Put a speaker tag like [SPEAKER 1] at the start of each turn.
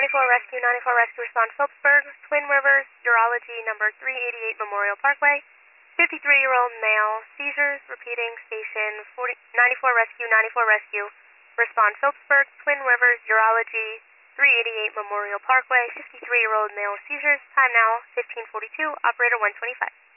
[SPEAKER 1] 94 Rescue, respond Phillipsburg, Twin Rivers, Urology, number 388 Memorial Parkway. 53-year-old male, seizures, repeating, station 94 Rescue, respond Phillipsburg, Twin Rivers, Urology, 388 Memorial Parkway. 53-year-old male, seizures, time now 15:42, operator 125.